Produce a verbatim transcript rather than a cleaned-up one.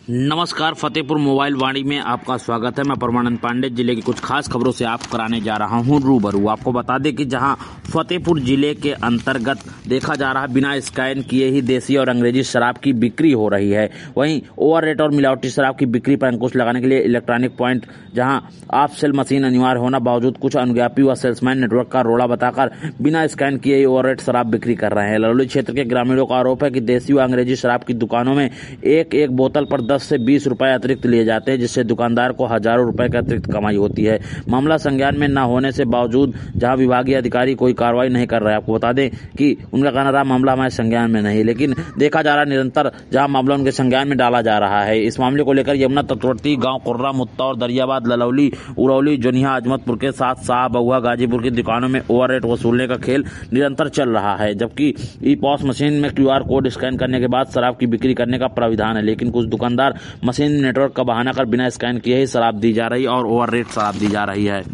नमस्कार, फतेहपुर मोबाइल वाणी में आपका स्वागत है। मैं परमानंद पांडे जिले की कुछ खास खबरों से आप कराने जा रहा हूं रूबरू। आपको बता दें कि जहां फतेहपुर जिले के अंतर्गत देखा जा रहा है बिना स्कैन किए ही देसी और अंग्रेजी शराब की बिक्री हो रही है, वहीं ओवर रेट और मिलावटी शराब की बिक्री पर अंकुश लगाने के लिए इलेक्ट्रॉनिक पॉइंट जहां ऑफ सेल मशीन अनिवार्य होना बावजूद कुछ अनुज्ञापी व सेल्समैन नेटवर्क का रोड़ा बताकर बिना स्कैन किए ही ओवर रेट शराब बिक्री कर रहे हैं। ललौली क्षेत्र के ग्रामीणों का आरोप है कि देसी व अंग्रेजी शराब की दुकानों में एक एक बोतल पर दस से बीस रुपए अतिरिक्त लिए जाते हैं, जिससे दुकानदार को हजारों रुपए की अतिरिक्त कमाई होती है। मामला संज्ञान में न होने से बावजूद जहां विभागीय अधिकारी कोई कार्रवाई नहीं कर रहे हैं। आपको बता दें कि उनका कहना रहा मामला हमारे संज्ञान में नहीं, लेकिन देखा जा रहा है निरंतर जहां मामला उनके संज्ञान में डाला जा रहा है। इस मामले को लेकर यमुना तटवर्ती गांव कुर्रा, मुत्ता और दरियाबाद, ललौली, उरौली, जोनिया, अजमतपुर के साथ शाह बहुआ, गाजीपुर की दुकानों में ओवर रेट वसूलने का खेल निरंतर चल रहा है, जबकि ई पॉस मशीन में क्यूआर कोड स्कैन करने के बाद शराब की बिक्री करने का प्राविधान है। लेकिन कुछ दुकानदार मशीन नेटवर्क का बहाना कर बिना स्कैन किए ही शराब दी जा रही और ओवर रेट शराब दी जा रही है।